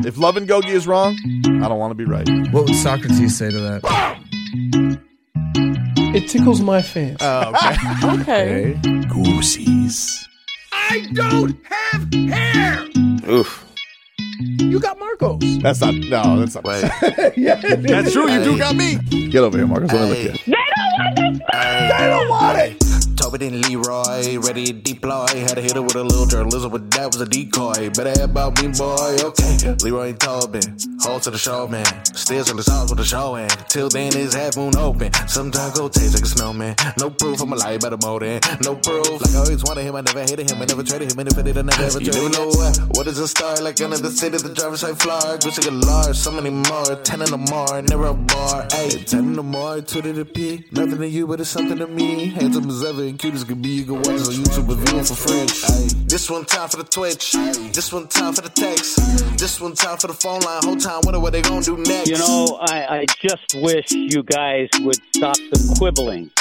If Love and Gogi is wrong, I don't want to be right. What would Socrates say to that? It tickles my fancy. Okay. Goosies. I don't have hair! Oof. You got Marcos. That's not Wait. That's true, you do got me. Get over here, Marcus. Let me look at you. They don't want it! Tobin and Leroy, ready to deploy. Had to hit it with a little journalism, but that was a decoy. Better have about me, boy, okay. Leroy and Tobin, hold to the show, man. Still till the sauce with the show, and till then it's half moon open. Sometimes go taste like a snowman. No proof, I'm a lie about a molding. No proof, like I always wanted him, I never hated him, I never traded him, and if I did, I never ever traded him. You know what is a star? Like another city, the driver's side floor. Gucci a large, so many more, 10 in the more, never a bar. Ayy, 10 in the more, 2 to the P. Nothing to you, but it's something to me. Handsome as ever and cute as could be. You can watch us on YouTube, but view it for free. Ayy, this one time for the Twitch. This one time for the text. This one time for the phone line. Whole time, wonder what they gonna do next. You know, I just wish you guys would stop the quibbling.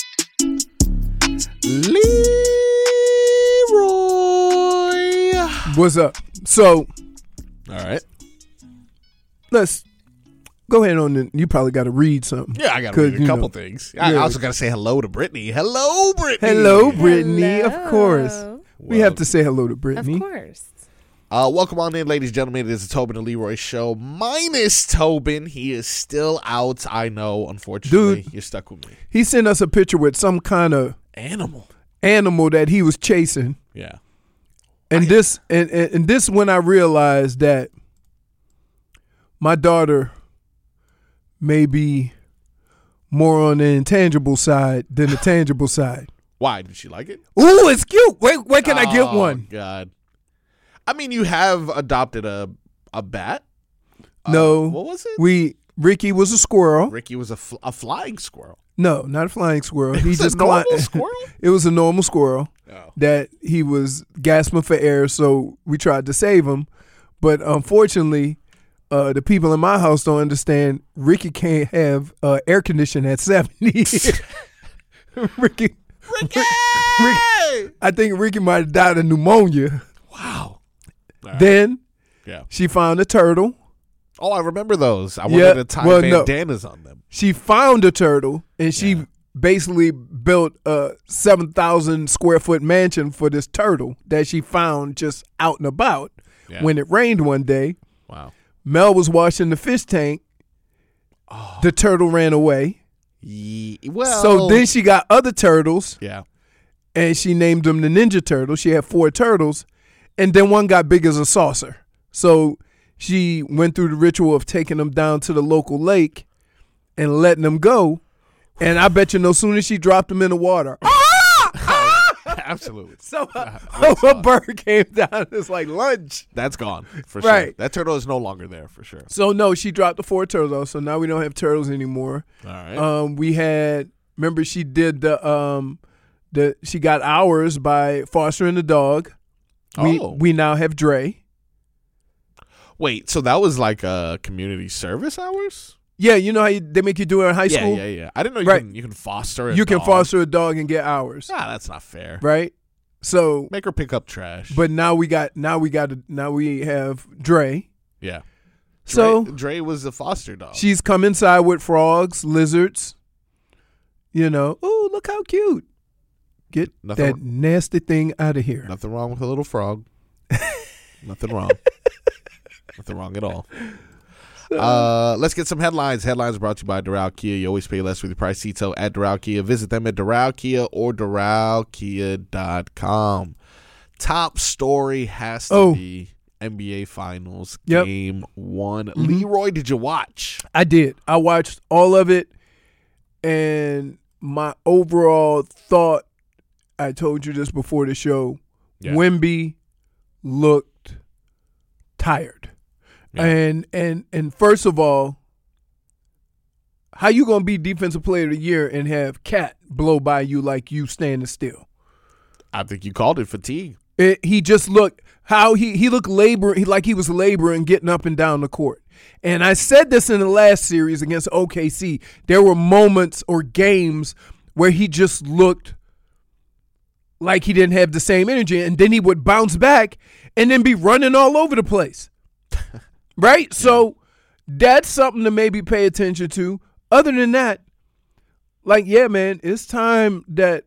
Leroy. What's up? So, All right. let's go ahead on. You probably got to read something. Yeah, I got to read a 'Cause, couple things. I yeah. also got to say hello to Brittany. Hello, Brittany. Hello, Brittany. Of Hello. course. We have to say hello to Of Brittany. course. Welcome on in, ladies and gentlemen. It is the Tobin and Leroy show. Minus Tobin. He is still out. I know, unfortunately. Dude. You're stuck with me. He sent us a picture with some kind of Animal. animal that he was chasing. Yeah. And this when I realized that my daughter may be more on the intangible side than the tangible side. Why? Did she like it? Ooh, it's cute. Where can I get one? God. I mean, you have adopted a bat. No. What was it? Ricky was a squirrel. Ricky was a flying squirrel. No, not a flying squirrel. He It's a just normal climbed. squirrel? It was a normal squirrel Oh. that he was gasping for air, so we tried to save him. But unfortunately, the people in my house don't understand. Ricky can't have air conditioning at 70. Ricky! I think Ricky might have died of pneumonia. Wow. All right. Then Yeah. she found a turtle. Oh, I remember those. I Yeah, wanted to tie well, no. bandanas on them. She found a turtle, and she basically built a 7,000 square foot mansion for this turtle that she found just out and about. Yeah. When it rained one day, Wow. Mel was washing the fish tank. Oh. The turtle ran away. Well. So then she got other turtles, Yeah. and she named them the Ninja Turtle. She had 4 turtles, and then one got big as a saucer. So she went through the ritual of taking them down to the local lake and letting them go. And I bet you no sooner she dropped them in the water. Absolutely. So a bird came down. It's like lunch. That's gone for sure. Right. That turtle is no longer there for sure. So no, she dropped the 4 turtles off. So now we don't have turtles anymore. All right. We had, remember she did she got ours by fostering the dog. We now have Dre. Wait, so that was like a community service hours? Yeah, you know how they make you do it in high school? Yeah. I didn't know you can foster a You can dog. foster a dog and get hours. Ah, that's not fair. Right? So Make her pick up trash. but now we have Dre. yeah. So Dre was a foster dog. she's come inside with frogs, lizards. You know, oh, look how cute. Get Nothing that nasty thing out of here. Nothing wrong with a little frog. Nothing wrong. Nothing wrong at all. Let's get some headlines. Headlines brought to you by Doral Kia. You always pay less with your price. Cito at Doral Kia. Visit them at Doral Kia or DoralKia.com. Top story has to be NBA Finals Game 1. Mm-hmm. Leroy, did you watch? I did. I watched all of it, and my overall thought, I told you this before the show, Yeah. Wemby looked tired. Yeah. And first of all, how you going to be defensive player of the year and have Cat blow by you like you standing still? I think you called it fatigue. He just looked how he looked like he was laboring getting up and down the court. And I said this in the last series against OKC. There were moments or games where he just looked like he didn't have the same energy, and then he would bounce back and then be running all over the place. Right? So that's something to maybe pay attention to. Other than that, like, yeah, man, it's time that,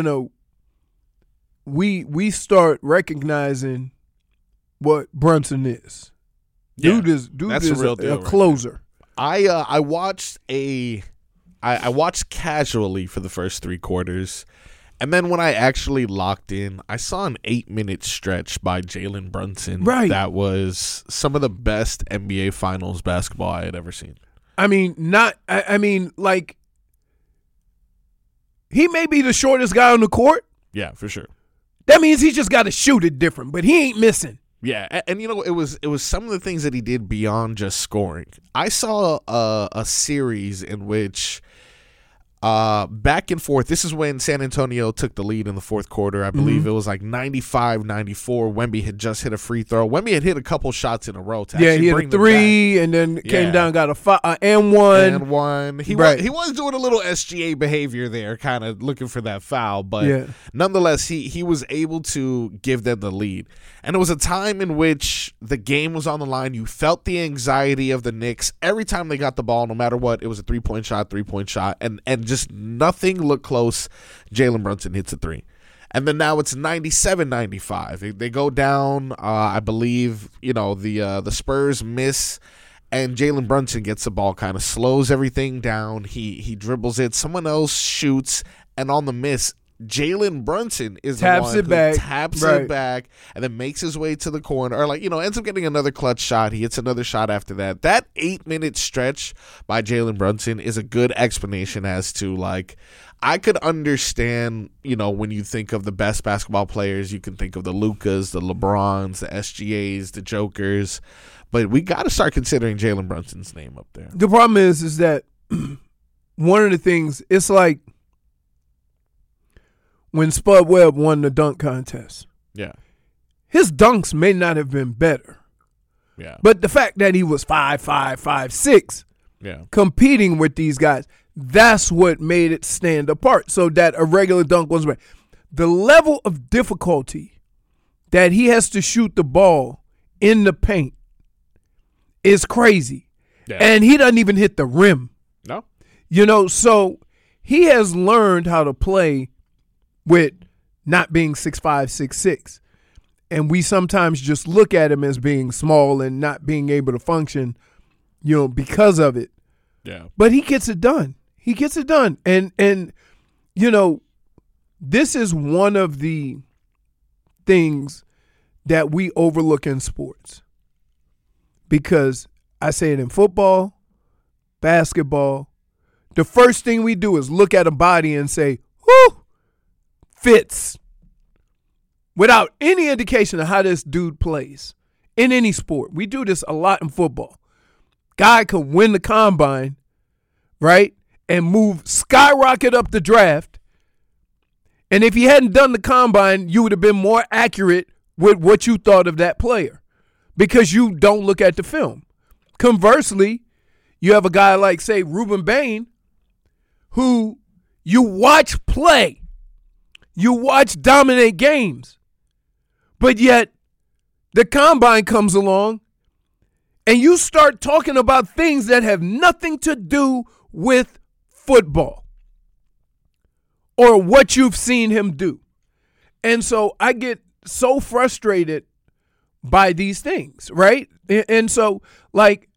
we start recognizing what Brunson is. Yeah, Dude that's is a real deal a right closer. I watched I watched casually for the first 3 quarters, and then when I actually locked in, I saw an 8-minute stretch by Jalen Brunson. Right. That was some of the best NBA Finals basketball I had ever seen. I mean, like, he may be the shortest guy on the court. Yeah, for sure. That means he just got to shoot it different, but he ain't missing. Yeah, and it was some of the things that he did beyond just scoring. I saw a series in which back and forth. This is when San Antonio took the lead in the fourth quarter. I believe it was like 95-94. Wemby had just hit a free throw. Wemby had hit a couple shots in a row to he actually hit bring a them 3 and then came down, got a and one. And one. He was doing a little SGA behavior there, kind of looking for that foul. But nonetheless, he was able to give them the lead. And it was a time in which the game was on the line. You felt the anxiety of the Knicks every time they got the ball, no matter what. It was a three-point shot, and just nothing looked close. Jalen Brunson hits a 3. And then now it's 97-95. They go down, I believe, the Spurs miss, and Jalen Brunson gets the ball, kind of slows everything down. He dribbles it. Someone else shoots, and on the miss, Jalen Brunson is taps the one it who back. taps it back and then makes his way to the corner, or ends up getting another clutch shot. He hits another shot after that. That 8-minute stretch by Jalen Brunson is a good explanation as to, like, I could understand, when you think of the best basketball players, you can think of the Lukas, the LeBrons, the SGAs, the Jokers, but we got to start considering Jalen Brunson's name up there. The problem is that one of the things, it's like when Spud Webb won the dunk contest. Yeah. His dunks may not have been better. Yeah. But the fact that he was 5'5", 5'6", competing with these guys, that's what made it stand apart. So that a regular dunk was right. The level of difficulty that he has to shoot the ball in the paint is crazy. Yeah. And he doesn't even hit the rim. No. So he has learned how to play with not being 6'5", 6'6". And we sometimes just look at him as being small and not being able to function, because of it. Yeah. But he gets it done. He gets it done. And this is one of the things that we overlook in sports. Because I say it in football, basketball, the first thing we do is look at a body and say, whoo, fits, without any indication of how this dude plays in any sport. We do this a lot in football. Guy could win the combine, right, and skyrocket up the draft. And if he hadn't done the combine, you would have been more accurate with what you thought of that player because you don't look at the film. Conversely, you have a guy like, say, Ruben Bain, who you watch play. You watch dominate games, but yet the combine comes along and you start talking about things that have nothing to do with football or what you've seen him do. And so I get so frustrated by these things, right? And so, like,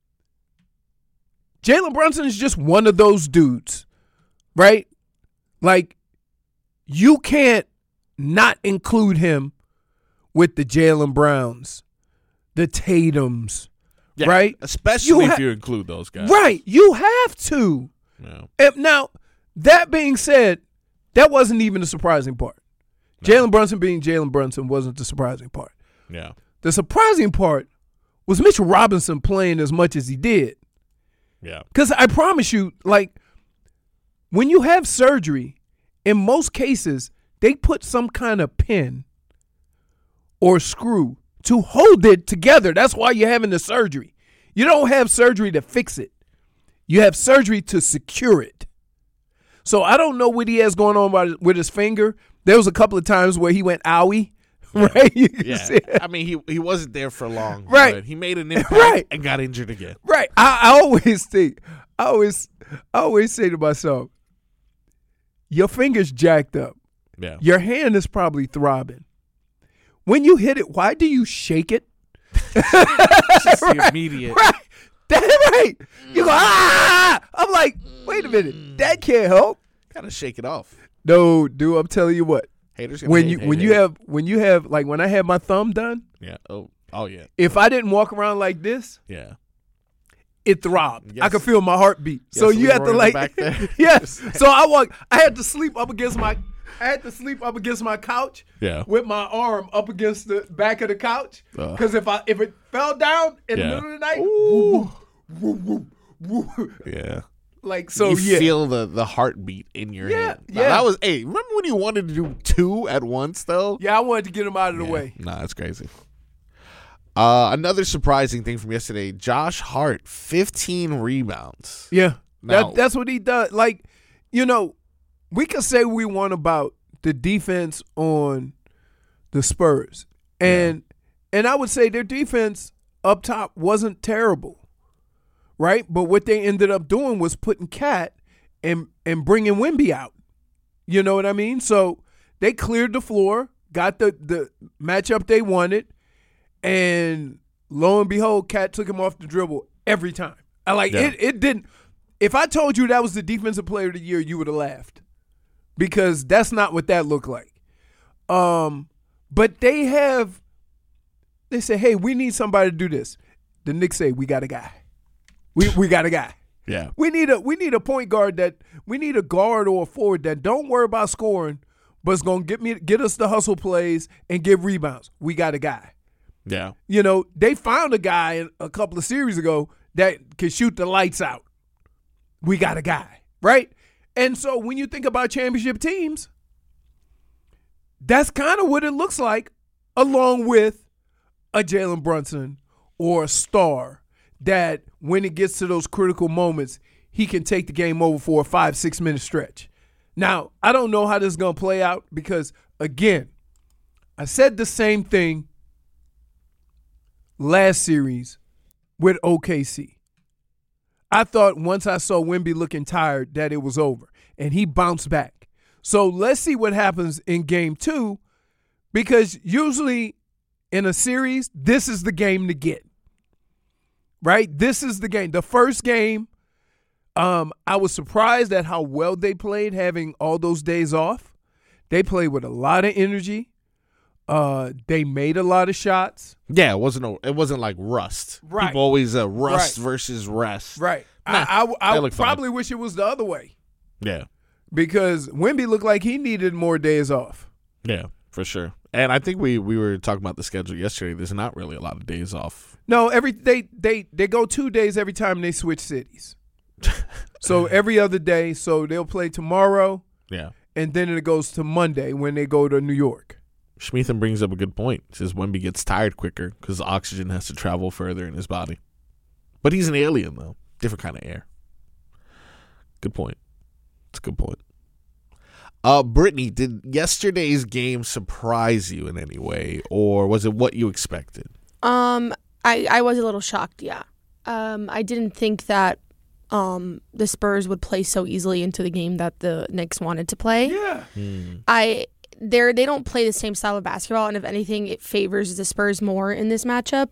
Jalen Brunson is just one of those dudes, right? Like, you can't not include him with the Jaylen Browns, the Tatums, right? Especially if you include those guys. Right. You have to. Yeah. And now, that being said, that wasn't even the surprising part. No. Jalen Brunson being Jalen Brunson wasn't the surprising part. Yeah. The surprising part was Mitchell Robinson playing as much as he did. Yeah. Because I promise you, like, when you have surgery, in most cases, they put some kind of pin or screw to hold it together. That's why you're having the surgery. You don't have surgery to fix it. You have surgery to secure it. So I don't know what he has going on with his finger. There was a couple of times where he went owie right? You can Yeah, see it. I mean, he wasn't there for long. Right. But he made an impact Right. and got injured again. Right. I always think, I always say to myself, your finger's jacked up. Yeah. Your hand is probably throbbing. When you hit it, why do you shake it? Just the immediate. Right. That's right. You go, ah! I'm like, wait a minute. That can't help. Gotta shake it off. No, dude, I'm telling you what. Haters gonna When hate, you hate, when hate. you have like when I had my thumb done, Yeah. Oh yeah. if I didn't walk around like this, Yeah. it throbbed. Yes. I could feel my heartbeat. Yes, So you have to Leroy in the like back there. yes. So I had to sleep up against my couch Yeah. with my arm up against the back of the couch. Ugh. Because if it fell down in the Yeah. middle of the night, woo, woo, woo, woo. Yeah. Like so you yeah. feel the heartbeat in your Yeah, hand. yeah. That was remember when you wanted to do 2 at once though? Yeah, I wanted to get him out of the Yeah. way. Nah, that's crazy. Another surprising thing from yesterday, Josh Hart, 15 rebounds. Yeah. Now- That's what he does. Like, we can say we want about the defense on the Spurs. And I would say their defense up top wasn't terrible. Right? But what they ended up doing was putting Cat and bringing Wemby out. You know what I mean? So they cleared the floor, got the matchup they wanted, and lo and behold, Cat took him off the dribble every time. It didn't. If I told you that was the defensive player of the year, you would have laughed, because that's not what that looked like. But they say, hey, we need somebody to do this. The Knicks say, we got a guy. We got a guy. Yeah. We need a point guard we need a guard or a forward that don't worry about scoring, but it's gonna get us the hustle plays and give rebounds. We got a guy. Yeah. They found a guy a couple of series ago that can shoot the lights out. We got a guy, right? And so when you think about championship teams, that's kind of what it looks like, along with a Jalen Brunson or a star that when it gets to those critical moments, he can take the game over for a 5-6 minute stretch. Now, I don't know how this is going to play out because, again, I said the same thing last series with OKC. I thought once I saw Wemby looking tired that it was over, and he bounced back. So let's see what happens in game 2, because usually in a series, this is the game to get. Right? This is the game. The first game, I was surprised at how well they played having all those days off. They played with a lot of energy. They made a lot of shots. Yeah, it wasn't like rust. Right. People always rust Right. versus rest. Right. Nah, I they look fine. probably wish it was the other way, Yeah. because Wemby looked like he needed more days off. Yeah, for sure. And I think we were talking about the schedule yesterday. There's not really a lot of days off. No, they go 2 days every time they switch cities. So every other day. So they'll play tomorrow, Yeah. and then it goes to Monday when they go to New York. Schmeathan brings up a good point. He says Wemby gets tired quicker because the oxygen has to travel further in his body. But he's an alien, though. Different kind of air. Good point. It's a good point. Brittany, did yesterday's game surprise you in any way, or was it what you expected? I was a little shocked, yeah. I didn't think that the Spurs would play so easily into the game that the Knicks wanted to play. Yeah. They don't play the same style of basketball, and if anything, it favors the Spurs more in this matchup.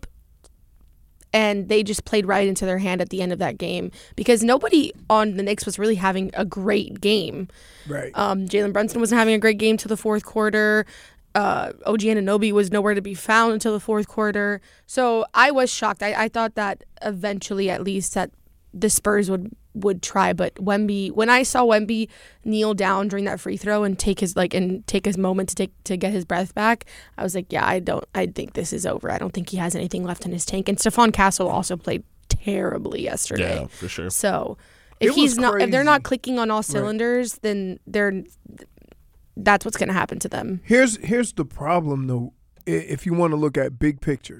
And they just played right into their hand at the end of that game, because nobody on the Knicks was really having a great game. Right. Jalen Brunson wasn't having a great game till the fourth quarter. OG Anunoby was nowhere to be found until the fourth quarter. So I was shocked. I thought that eventually, at least, that the Spurs would try. But Wemby, when I saw Wemby kneel down during that free throw and take his moment to get his breath back, I was like, yeah, I think this is over. I don't think he has anything left in his tank. And Stephon Castle also played terribly yesterday. Yeah, for sure. So It if he's was not, if they're not crazy. clicking on all cylinders, then that's what's going to happen to them. Here's the problem, though, if you want to look at big picture.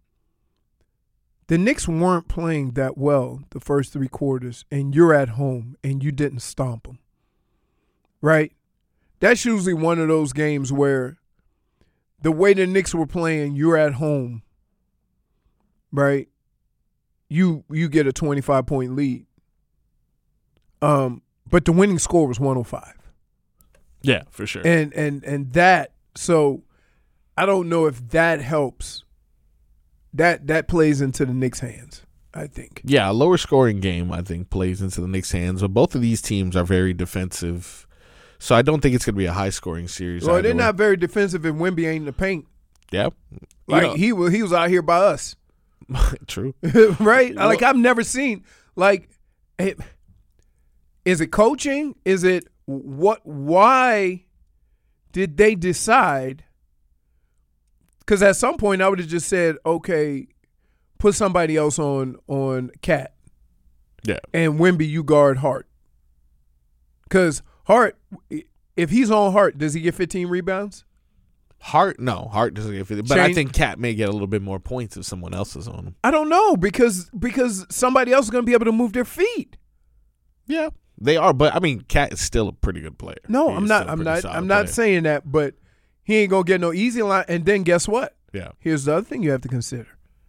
The Knicks weren't playing that well the first 3 quarters, and you're at home, and you didn't stomp them, right? That's usually one of those games where the way the Knicks were playing, you're at home, right? You get a 25-point lead. But the winning score was 105. Yeah, for sure. And that, so I don't know if that helps. That plays into the Knicks' hands, I think. Yeah, a lower scoring game, I think, plays into the Knicks' hands. But both of these teams are very defensive. So I don't think it's going to be a high-scoring series. Well, they're not very defensive if Wemby ain't in the paint. Yeah. Like, he was out here by us. True. Right? Well, like, I've never seen, like, is it coaching? Is it why did they decide? Because at some point I would have just said, okay, put somebody else on Cat. Yeah. And Wemby, you guard Hart. Because Hart, if he's on Hart, does he get 15 rebounds? Hart doesn't get 50. But I think Cat may get a little bit more points if someone else is on him. I don't know because somebody else is going to be able to move their feet. Yeah, they are. But I mean, Cat is still a pretty good player. No, He I'm is not. still a I'm pretty not. solid I'm not player. saying that. But he ain't gonna get no easy line. And then guess what? Yeah. Here's the other thing you have to consider.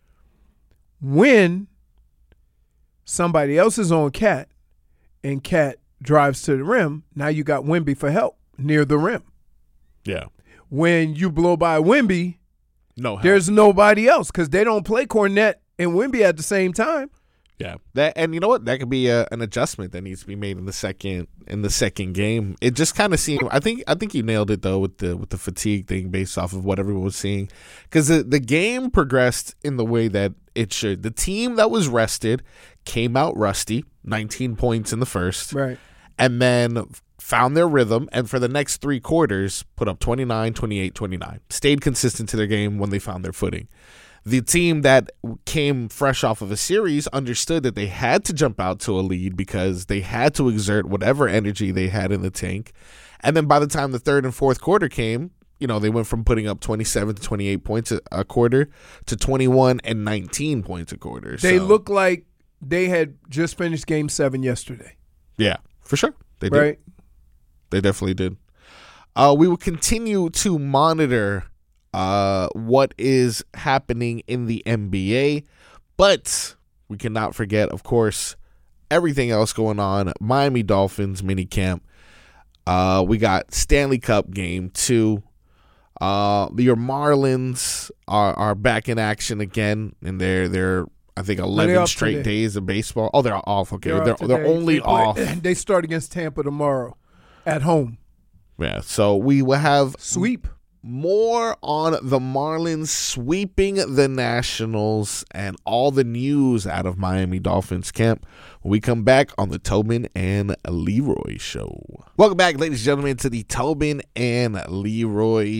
When somebody else is on Cat, and Cat drives to the rim, now you got Wemby for help near the rim. Yeah. When you blow by Wemby, No help. there's nobody else because they don't play Cornette and Wemby at the same time. Yeah, and you know what? That could be an adjustment that needs to be made in the second game. It just kind of seemed. I think you nailed it though with the fatigue thing based off of what everyone was seeing, because the game progressed in the way that it should. The team that was rested came out rusty, 19 points in the first, Right. and then found their rhythm, and for the next 3 quarters put up 29, 28, 29. Stayed consistent to their game when they found their footing. The team that came fresh off of a series understood that they had to jump out to a lead because they had to exert whatever energy they had in the tank. And then by the time the third and fourth quarter came, they went from putting up 27 to 28 points a quarter to 21 and 19 points a quarter. They look like they had just finished Game 7 yesterday. Yeah, for sure. They did. Right? They definitely did. We will continue to monitor what is happening in the NBA, but we cannot forget, of course, everything else going on. Miami Dolphins minicamp. We got Stanley Cup Game 2. Your Marlins are back in action again, and they're I think 11 straight days of baseball. Oh, they're off. Okay, they're only off. They start against Tampa tomorrow at home. Yeah, so we will have Sweep. more on the Marlins sweeping the Nationals and all the news out of Miami Dolphins camp when we come back on the Tobin and Leroy Show. Welcome back, ladies and gentlemen, to the Tobin and Leroy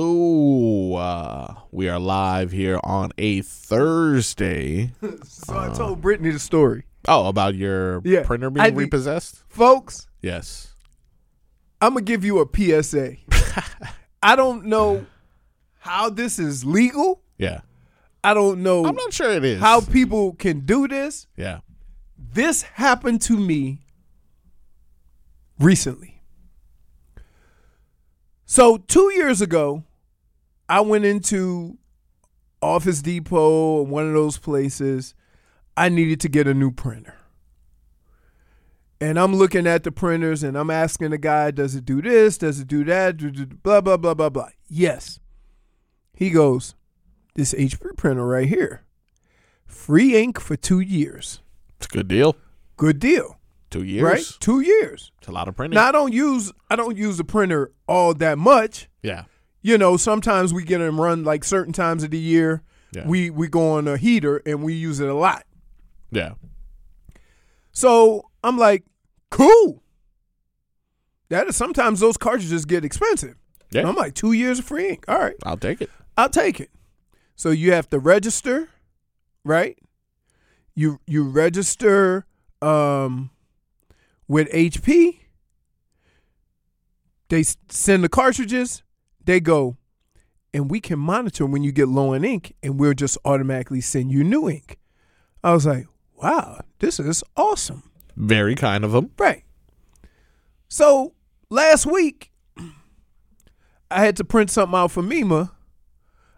Show. We are live here on a Thursday. So I told Brittany the story. Oh, about your printer being repossessed? Folks, Yes. I'm going to give you a PSA. I don't know how this is legal. Yeah. I don't know I'm not sure it is. how people can do this. Yeah. This happened to me recently. So 2 years ago, I went into Office Depot or one of those places. I needed to get a new printer. And I'm looking at the printers and I'm asking the guy, does it do this? Does it do that? Blah, blah, blah, blah, blah. Yes. He goes, this HP printer right here. Free ink for 2 years. It's a good deal. Good deal. 2 years. Right? 2 years. It's a lot of printing. Now I don't use the printer all that much. Yeah. Sometimes we get them run like certain times of the year. Yeah. We go on a heater and we use it a lot. Yeah. So I'm like, cool. That is sometimes those cartridges get expensive. Yeah. I'm like 2 years of free ink. All right. I'll take it. I'll take it. So you have to register, right? You register with HP. They send the cartridges. They go, and we can monitor when you get low in ink, and we'll just automatically send you new ink. I was like, wow, this is awesome. Very kind of them. Right. So last week, I had to print something out for Mima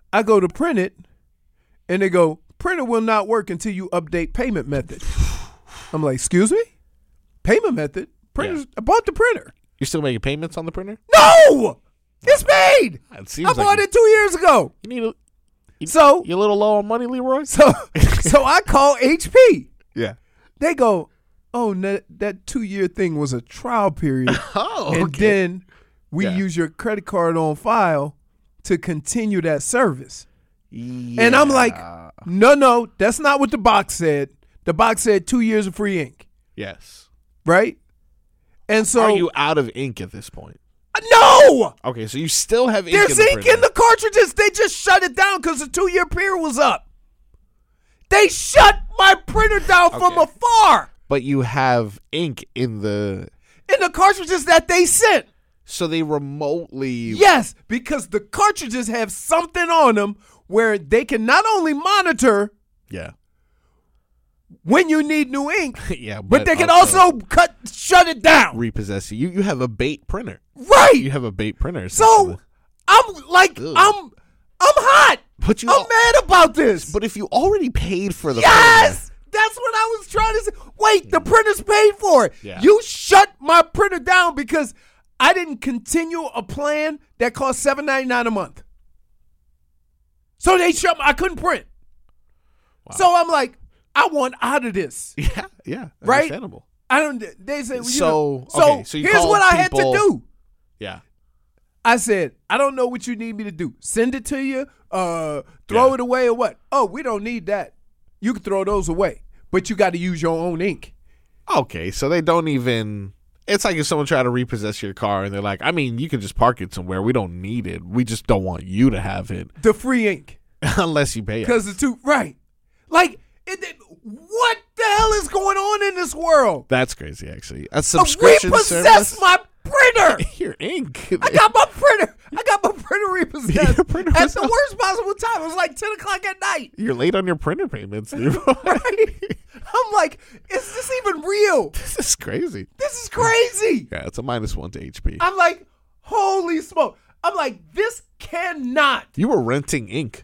I go to print it, and they go, printer will not work until you update payment method. I'm like, excuse me? Payment method? Printers, I bought the printer. You're still making payments on the printer? No! It's paid! It seems I bought it 2 years ago. You need So you're a little low on money, Leroy? so I call HP. Yeah. They go, oh, that 2-year thing was a trial period. Oh, and okay. then we Yeah. use your credit card on file to continue that service. Yeah. And I'm like, no, that's not what the box said. The box said 2 years of free ink, yes. right? And so Are you out of ink at this point? no, Okay, so you still have ink there's in the ink printer. in the cartridges. They just shut it down because the 2-year period was up. They shut my printer down from Okay. afar But you have ink in the... in the cartridges that they sent. So they remotely... Yes, because the cartridges have something on them where they can not only monitor Yeah. when you need new ink, Yeah, but they can also shut it down. repossess you. You have a bait printer. Right. You have a bait printer. So essentially. I'm like, Ugh. I'm hot. But you I'm mad about this. But if you already paid for the Yes, that's what I was trying to say. Wait, the printer's paid for it. Yeah. You shut my printer down because I didn't continue a plan that cost $7.99 a month. So they shut. I couldn't print. Wow. So I'm like, I want out of this. Yeah, Right? understandable. I don't. They say So, so. okay, so you here's called what I had people- to do. Yeah. I said, I don't know what you need me to do. Send it to you, throw Yeah. it away or what? Oh, we don't need that. You can throw those away, but you got to use your own ink. Okay, so they don't even... It's like if someone tried to repossess your car and they're like, I mean, you can just park it somewhere. We don't need it. We just don't want you to have it The free ink. unless you pay us. Because the two, right. Like, what the hell is going on in this world? That's crazy, actually. A subscription Repossess service? my printer. Your ink. I got my printer repossessed Your printer at was the up. worst possible time. It was like 10 o'clock at night. You're late on your printer payments, Leroy. Right? I'm like, is this even real? This is crazy. This is crazy. Yeah, it's a -1 to HP. I'm like, holy smoke. I'm like, this cannot You were renting ink.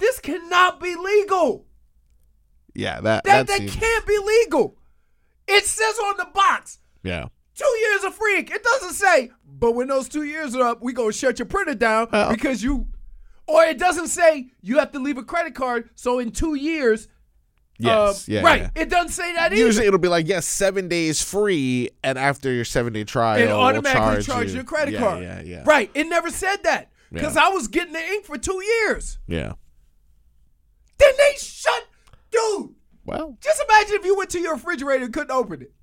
be legal. Yeah, that That seems... can't be legal. It says on the box, Yeah. 2 years of free ink. It doesn't say, but when those 2 years are up, we gonna shut your printer down Well- because you, or it doesn't say you have to leave a credit card. So in 2 years, Yes. Yeah. right? yeah. It doesn't say that either. Usually it'll be like, yes, 7 days free, and after your 7-day trial, It we'll automatically charge charges you. your credit Yeah, card. Yeah. Right. It never said that because Yeah. I was getting the ink for 2 years. Yeah. Then they shut, dude. Well, Just imagine if you went to your refrigerator and couldn't open it.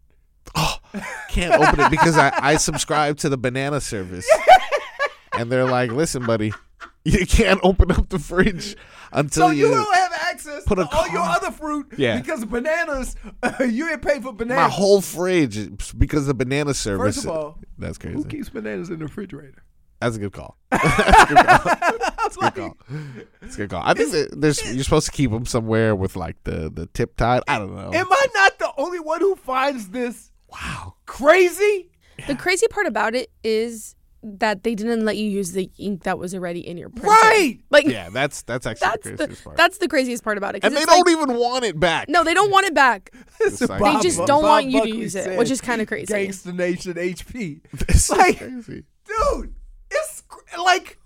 can't open it because I subscribe to the banana service. And they're like, listen, buddy, you can't open up the fridge until So you don't have access put to a all your car- other fruit Yeah. because bananas, you didn't pay for bananas. my whole fridge is because of the banana service. First of all, that's crazy. who keeps bananas in the refrigerator? That's a good call. That's a good call. I was like, Good call. That's a good call. I think that you're supposed to keep them somewhere with like the tip tied. I don't know. am I not the only one who finds this Wow. crazy? The crazy part about it is that they didn't let you use the ink that was already in your printer. Right. Like Yeah, that's actually the craziest part. that's the craziest part about it. 'cause And they it's don't like- even want it back. No, they don't want it back. It's like- They just don't want you to Buckley use it, said, which is kind of crazy. Gangsta Nation HP. This is Like- crazy. Dude, it's like,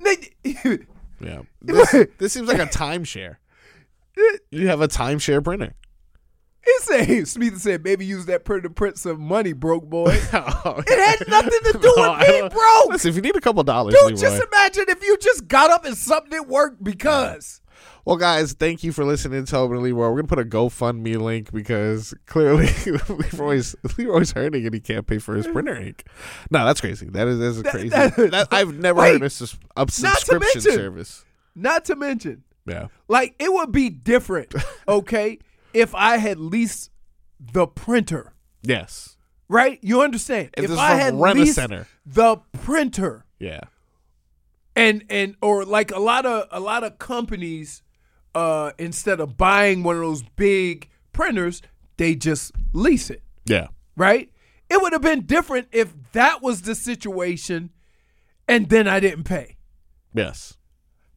Yeah. This seems like a timeshare. You have a timeshare printer. he said, Smith said, maybe use that printer to print some money, broke boy. Oh, It had nothing to do No, I with me, don't- bro. Listen, if you need a couple dollars, Dude, Leroy. just imagine if you just got up and something didn't work because. Well, guys, thank you for listening to Tobin and Leroy. We're gonna put a GoFundMe link because clearly Leroy's hurting and he can't pay for his printer ink. No, that's crazy. That's crazy. I've never Wait, heard of a subscription mention- service. Not to mention, Yeah. like, it would be different, okay, if I had leased the printer, Yes. right? You understand? If this I was had from leased Rent-A-Center. the printer, Yeah. and or like a lot of companies, instead of buying one of those big printers, they just lease it, Yeah. right? It would have been different if that was the situation, and then I didn't pay. Yes.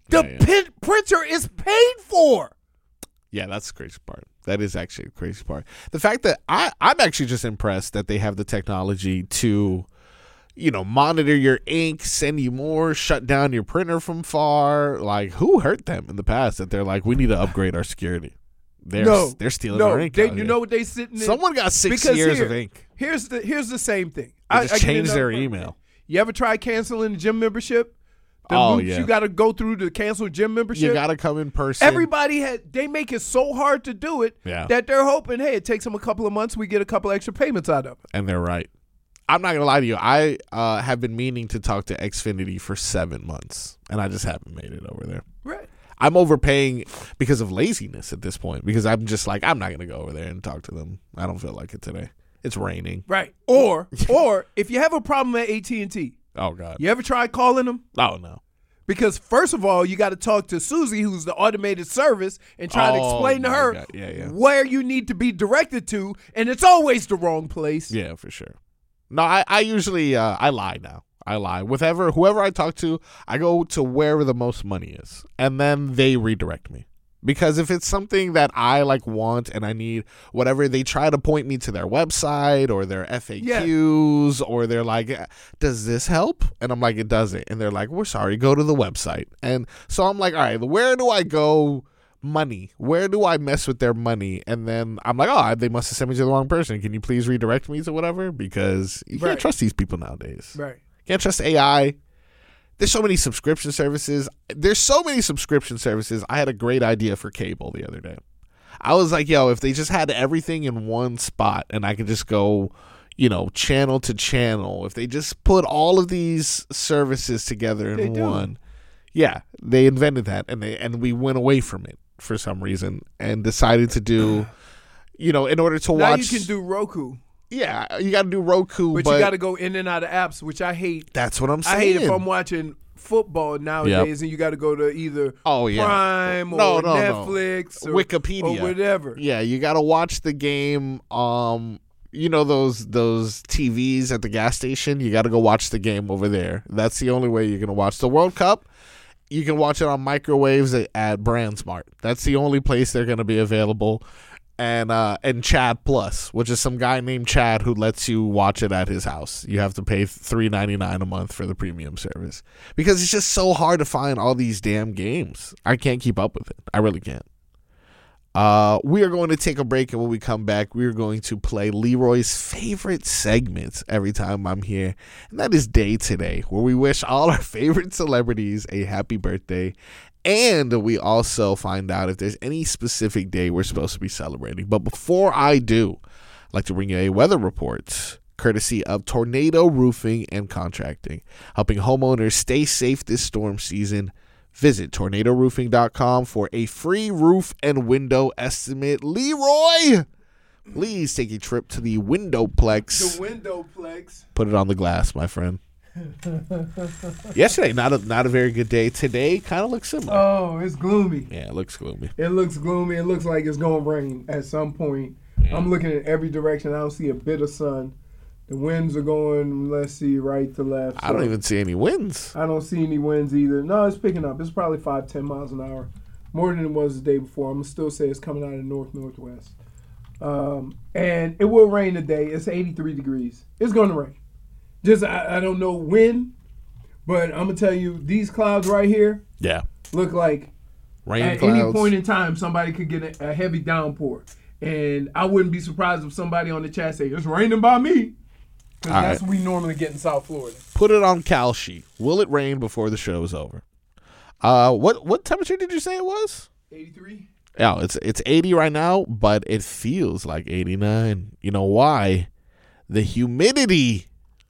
The printer is paid for. Yeah, that's the crazy part. That is actually the crazy part. The fact that I'm actually just impressed that they have the technology to, monitor your ink, send you more, shut down your printer from far. Like, who hurt them in the past that they're like, we need to upgrade our security? They're stealing our ink. You know what they sitting in? Someone got 6 years of ink. Here's the same thing. They just changed their email. You ever try canceling the gym membership? Yeah. You got to go through to cancel gym membership. You got to come in person. Everybody they make it so hard to do it that they're hoping, hey, it takes them a couple of months, we get a couple extra payments out of it. And they're right. I'm not gonna lie to you. I have been meaning to talk to Xfinity for 7 months, and I just haven't made it over there. Right. I'm overpaying because of laziness at this point. Because I'm just like, I'm not gonna go over there and talk to them. I don't feel like it today. It's raining. Right. Or if you have a problem at AT&T. Oh God. You ever tried calling them? Oh no. Because first of all, you got to talk to Susie, who's the automated service, and try to explain to her where you need to be directed to, and it's always the wrong place. Yeah, for sure. No, I usually I lie now. I lie. Whoever I talk to, I go to wherever the most money is, and then they redirect me. Because if it's something that I want and I need whatever, they try to point me to their website or their FAQs or they're like, does this help? And I'm like, it doesn't. And they're like, we're sorry, go to the website. And so I'm like, all right, where do I go money? Where do I mess with their money? And then I'm like, oh, they must have sent me to the wrong person. Can you please redirect me to whatever? Because you can't trust these people nowadays. Right. Can't trust AI. There's so many subscription services. I had a great idea for cable the other day. I was like, yo, if they just had everything in one spot and I could just go, channel to channel, if they just put all of these services together in one. Yeah, they invented that and we went away from it for some reason and decided to do, in order to watch. Now you can do Roku. Yeah, you got to do Roku, but you got to go in and out of apps, which I hate. That's what I'm saying. I hate if I'm watching football nowadays and you got to go to either Prime or Netflix or Wikipedia or whatever. Yeah, you got to watch the game. Those TVs at the gas station. You got to go watch the game over there. That's the only way you're gonna watch the World Cup. You can watch it on microwaves at BrandSmart. That's the only place they're gonna be available. And Chad Plus, which is some guy named Chad who lets you watch it at his house. You have to pay $3.99 a month for the premium service because it's just so hard to find all these damn games. I can't keep up with it. I really can't. We are going to take a break, and when we come back, we are going to play Leroy's favorite segments every time I'm here, and that is Day Today, where we wish all our favorite celebrities a happy birthday. And we also find out if there's any specific day we're supposed to be celebrating. But before I do, I'd like to bring you a weather report, courtesy of Tornado Roofing and Contracting, helping homeowners stay safe this storm season. Visit tornadoroofing.com for a free roof and window estimate. Leroy, please take a trip to the Windowplex. The Windowplex. Put it on the glass, my friend. Yesterday, not a very good day. Today, kind of looks similar. Oh, it's gloomy. Yeah, it looks gloomy. It looks gloomy. It looks like it's going to rain at some point. Yeah. I'm looking at every direction. I don't see a bit of sun. The winds are going, let's see, right to left. I don't even see any winds. I don't see any winds either. No, it's picking up. It's probably 5-10 miles an hour. More than it was the day before. I'm going to still say it's coming out of northwest. And it will rain today. It's 83 degrees. It's going to rain. Just I don't know when, but I'm going to tell you, these clouds right here look like rain at clouds. Any point in time, somebody could get a heavy downpour. And I wouldn't be surprised if somebody on the chat say, it's raining by me. Because that's what we normally get in South Florida. Put it on Cal Sheet. Will it rain before the show's over? What temperature did you say it was? 83. Yeah, it's 80 right now, but it feels like 89. You know why? The humidity,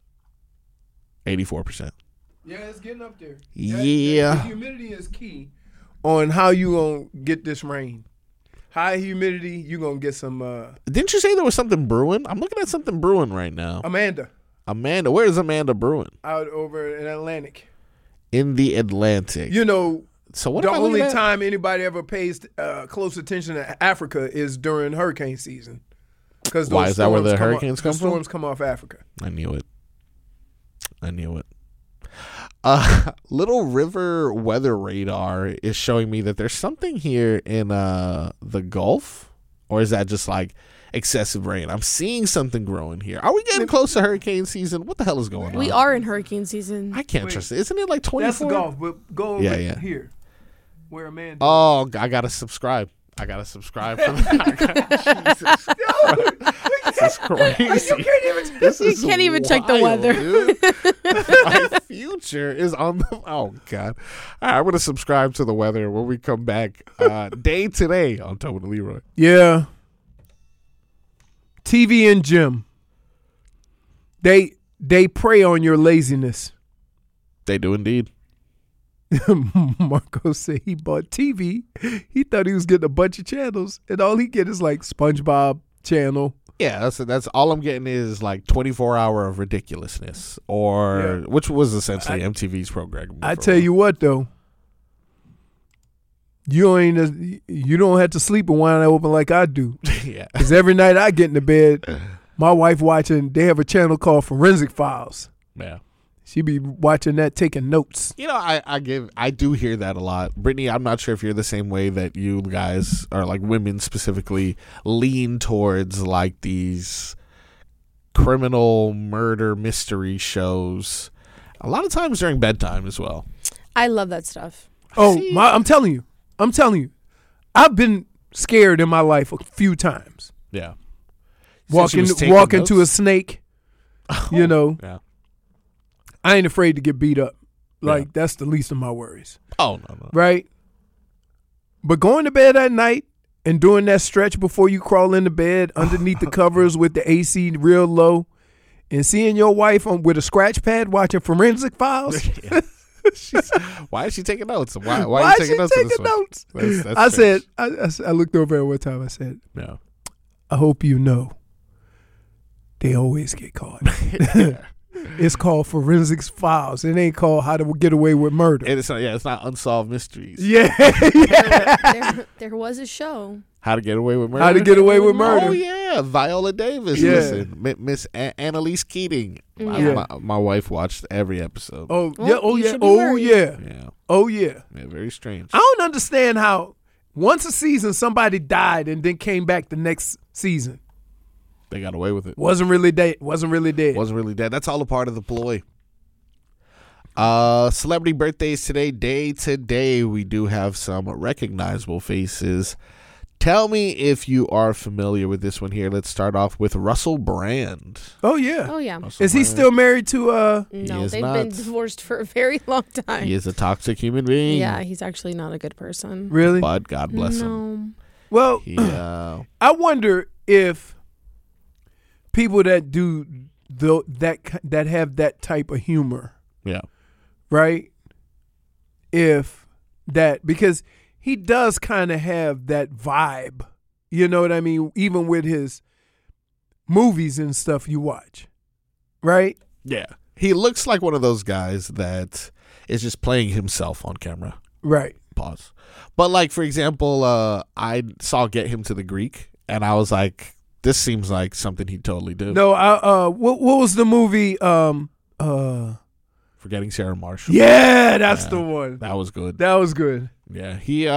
84%. Yeah, it's getting up there. Yeah. The humidity is key on how you going to get this rain. High humidity, you're going to get some... Didn't you say there was something brewing? I'm looking at something brewing right now. Amanda. Where is Amanda brewing? Out over in Atlantic. In the Atlantic. You know, so what the only time anybody ever pays close attention to Africa is during hurricane season. Why is that where the hurricanes come from? The storms come off Africa. I knew it. Little River weather radar is showing me that there's something here in the Gulf, or is that just like excessive rain? I'm seeing something growing here. Are we getting close to hurricane season? What the hell is going on? We are in hurricane season. I can't trust it. Isn't it like 24? That's the Gulf, but go over Yeah. here where Amanda. Oh, I gotta subscribe. For that. This is crazy. You can't even check the weather. Dude. My future is on the. Oh God! All right, I'm gonna subscribe to the weather when we come back. Day today on Tobin and Leroy. Yeah. TV and gym. They prey on your laziness. They do indeed. Marco said he bought TV. He thought he was getting a bunch of channels, and all he get is like SpongeBob channel. Yeah, that's all I'm getting is like 24 hour of ridiculousness, or which was essentially MTV's program. I tell you what though, you don't have to sleep with one eye open like I do. Yeah, because every night I get into bed, my wife watching. They have a channel called Forensic Files. Yeah. She be watching that, taking notes. You know, I do hear that a lot. Brittany, I'm not sure if you're the same way that you guys, or like women specifically, lean towards like these criminal murder mystery shows. A lot of times during bedtime as well. I love that stuff. Oh, I'm telling you. I've been scared in my life a few times. Yeah. Walking to a snake, you know. Yeah. I ain't afraid to get beat up. Like, that's the least of my worries. Oh, no. Right? But going to bed at night and doing that stretch before you crawl into bed underneath the covers with the AC real low and seeing your wife with a scratch pad watching Forensic Files. Why is she taking notes? Why are you taking notes? I looked over at one time. I said, no. I hope you know they always get caught. It's called Forensics Files. It ain't called How to Get Away with Murder. It's not Unsolved Mysteries. Yeah. There was a show. How to Get Away with Murder. How to Get Away with Murder. Oh yeah, Viola Davis. Yeah. Listen, Miss Annalise Keating. Yeah. My wife watched every episode. Oh Well, yeah. Oh you yeah. should be Oh worried. yeah. Yeah. Oh yeah. Yeah, very strange. I don't understand how once a season somebody died and then came back the next season. They got away with it. Wasn't really dead. Wasn't really dead. That's all a part of the ploy. Celebrity birthdays today. Day to day, we do have some recognizable faces. Tell me if you are familiar with this one here. Let's start off with Russell Brand. Oh yeah. Oh yeah. Russell Is he Brand. still married to No, is they've not. been divorced for a very long time. He is a toxic human being. Yeah, he's actually not a good person. really? But God bless him. No. Well, He, I wonder if people that do that have that type of humor, yeah. right? If that, because he does kind of have that vibe, you know what I mean? Even with his movies and stuff you watch, right? Yeah. He looks like one of those guys that is just playing himself on camera. Right. Pause. But like, for example, I saw Get Him to the Greek, and I was like, this seems like something he'd totally do. No, what was the movie? Forgetting Sarah Marshall. Yeah, that's the one. That was good. That was good. Yeah. He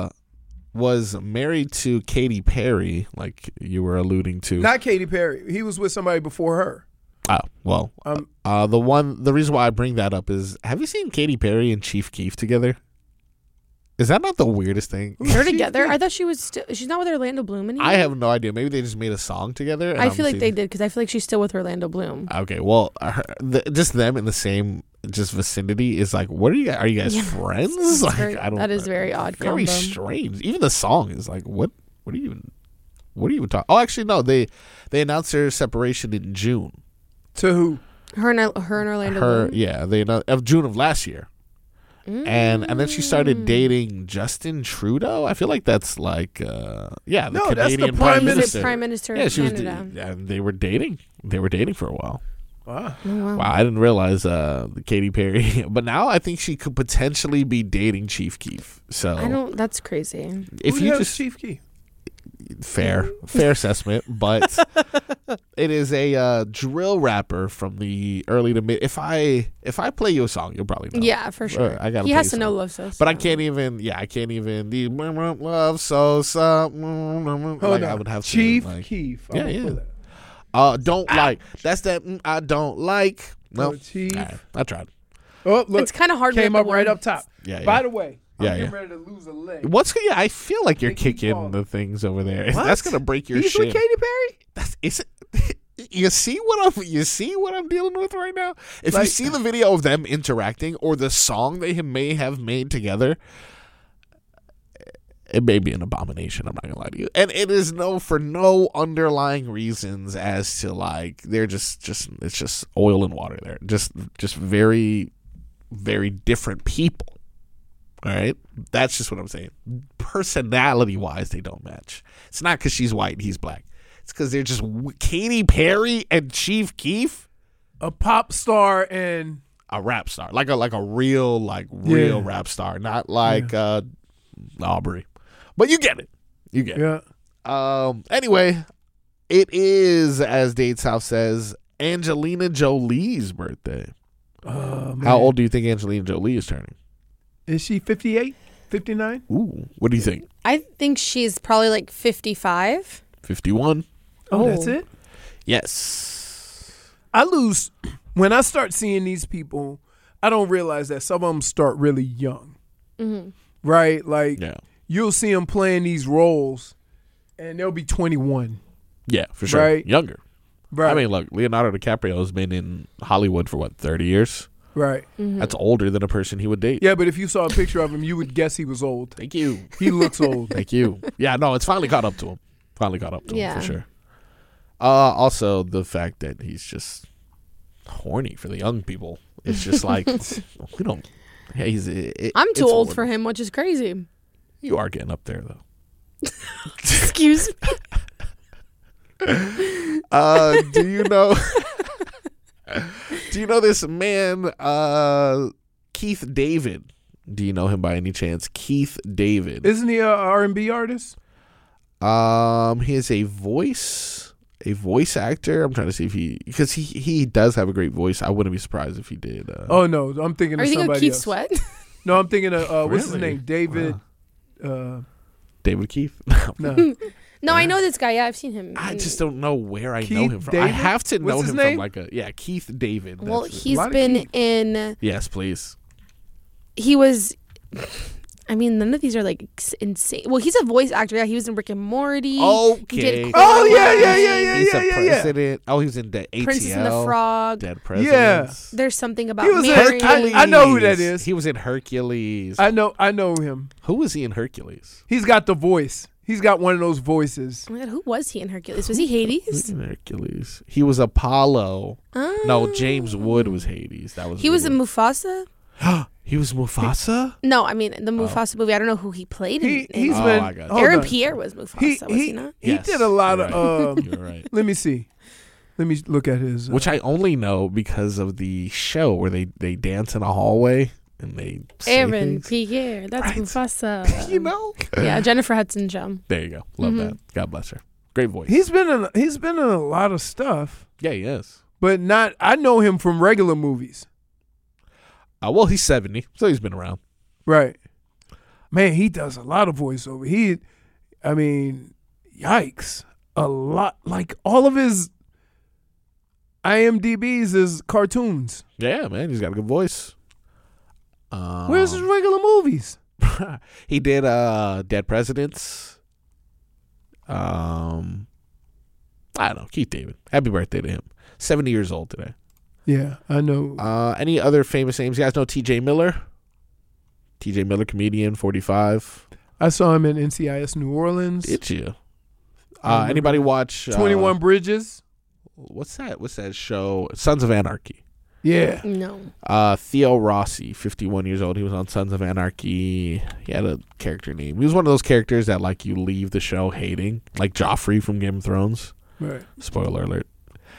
was married to Katy Perry, like you were alluding to. Not Katy Perry. He was with somebody before her. Oh, well. The reason why I bring that up is, have you seen Katy Perry and Chief Keef together? Is that not the weirdest thing? They're together. I thought she was still. She's not with Orlando Bloom anymore. I have no idea. Maybe they just made a song together. And I I'm feel like seeing- they did because I feel like she's still with Orlando Bloom. Okay, well, just them in the same just vicinity is like, what are you guys? Are you guys friends? It's Like, very- I don't. that is very odd Very combo. strange. Even the song is like, what? What are you even talking? Oh, actually, no. They announced their separation in June. To who? Her and Orlando Bloom. Yeah, they announced of June of last year. And then she started dating Justin Trudeau. I feel like that's like the No, that's the Canadian Prime Minister. Prime Minister Yeah, of she was. Canada. And they were dating. They were dating for a while. Wow. Oh, wow. Wow, I didn't realize Katy Perry. But now I think she could potentially be dating Chief Keef. So I don't. That's crazy. if Who the you hell's just Chief Keef? fair assessment, but It is a drill rapper from the early to mid. If I play you a song, you'll probably know. Yeah, for sure. I gotta he play has to some. know Love So. But I can't even. Yeah, I can't even. The love so. Hold Like, on. I would have to. Chief like, Keef. Yeah, I'm gonna yeah. pull that. Don't like. That's that. I don't like. No, Chief. I tried. Oh, look. It's kind of hard. Came with up the right word. up top. Yeah, By yeah. the way, Yeah, I'm getting yeah. ready to lose a leg. What's yeah? I feel like you're They keep kicking falling. the things over there. What? That's gonna break your He's shit. with Katy Perry? Is it? You see what I'm dealing with right now? If you Like- see the video of them interacting or the song they may have made together, it may be an abomination. I'm not gonna lie to you, and it is for no underlying reasons as to like they're just it's just oil and water there. Just very, very different people. All right, that's just what I'm saying. Personality wise, they don't match. It's not because she's white and he's black. It's because they're just Katy Perry and Chief Keef, A pop star and a rap star, like a real Yeah. rap star, not like Aubrey. But you get it. You get it. yeah. Anyway, it is, as Dade South says, Angelina Jolie's birthday. Man. How old do you think Angelina Jolie is turning? Is she 58? 59? Ooh, what do you think? I think she's probably like 55. 51? Oh, that's it? Yes. I lose when I start seeing these people. I don't realize that some of them start really young, right? Like Yeah. you'll see them playing these roles, and they'll be 21. Yeah, for sure. Right. Younger. Right. I mean, look, Leonardo DiCaprio has been in Hollywood for 30 years? right. That's older than a person he would date. Yeah, but if you saw a picture of him, you would guess he was old. Thank you. He looks old. Thank you. Yeah, no, it's finally caught up to him. Him Yeah. for sure. Also, the fact that he's just horny for the young people. It's just like, we don't. Hey, I'm too old for him, which is crazy. You are getting up there, though. Excuse me. Do you know? Do you know this man, Keith David? Do you know him by any chance? Keith David. Isn't he a R&B artist? He is a voice actor. I'm trying to see if because he does have a great voice. I wouldn't be surprised if he did. Oh no, I'm thinking Are of you thinking of somebody Keith else. Sweat? No, I'm thinking of what's his Really? name? David. David Keith. No. No, I know this guy. Yeah, I've seen him. I just don't know where I know Keith him from. I David? have to know What's his him name? from like a Keith David. Well, That's it. he's lot of been Keith. in. Yes, please. He was. I mean, none of these are like insane. Well, he's a voice actor. Yeah, he was in Rick and Morty. He Okay. did Oh, yeah, Coraline. yeah, yeah, yeah. He's a president. Oh, he was in ATL. Princess and the Frog. Dead Presidents. There's something about He was in Mary. Hercules. I know who that is. He was in Hercules. I know him. Who was he in Hercules? He's got the voice. He's got one of those voices. Oh my God, who was he in Hercules? Was he Hades? In Hercules. He was Apollo. Oh. No, James Wood was Hades. That was He was in Wood. Mufasa? He was Mufasa? No, I mean the Mufasa movie. I don't know who he played in. He's Oh, been. I got you. hold Aaron on. Pierre was Mufasa, He was he not? he Yes, did a lot you're of. You're right. Let me see. Let me look at his. Which I only know because of the show where they dance in a hallway and they say Aaron things. Pierre. That's Right. Mufasa. You know? Yeah, Jennifer Hudson Jum. There you go. Love that. God bless her. Great voice. He's been in a lot of stuff, Yeah, he is. but not. I know him from regular movies. Well, he's 70, so he's been around. Right. Man, he does a lot of voiceover. I mean, yikes. A lot. Like all of his IMDb's is cartoons. Yeah, man, he's got a good voice. Where's his regular movies? He did Dead Presidents. I don't know. Keith David. Happy birthday to him. 70 years old today. Yeah, I know. Any other famous names? You guys know T.J. Miller? T.J. Miller, comedian, 45. I saw him in NCIS New Orleans. Did you? Anybody watch 21 Bridges. What's that show? Sons of Anarchy. Yeah. No. Theo Rossi, 51 years old. He was on Sons of Anarchy. He had a character name. He was one of those characters that like you leave the show hating, like Joffrey from Game of Thrones. Right. Spoiler alert.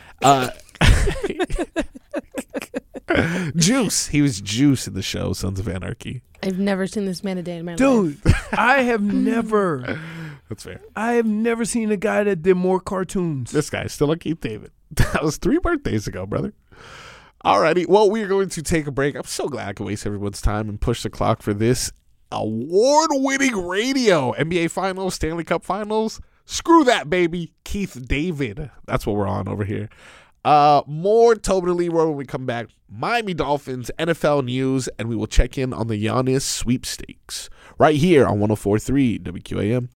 Juice. He was Juice in the show Sons of Anarchy. I've never seen this man a day in my life. Dude, I have never That's fair. I have never seen a guy that did more cartoons. This guy's still on Keith David. That was 3 birthdays ago, brother. Alrighty, well, we are going to take a break. I'm so glad I could waste everyone's time and push the clock for this award-winning radio. NBA Finals, Stanley Cup Finals. Screw that, baby. Keith David. That's what we're on over here. More Tobin and Leroy when we come back. Miami Dolphins, NFL news, and we will check in on the Giannis sweepstakes right here on 104.3 WQAM.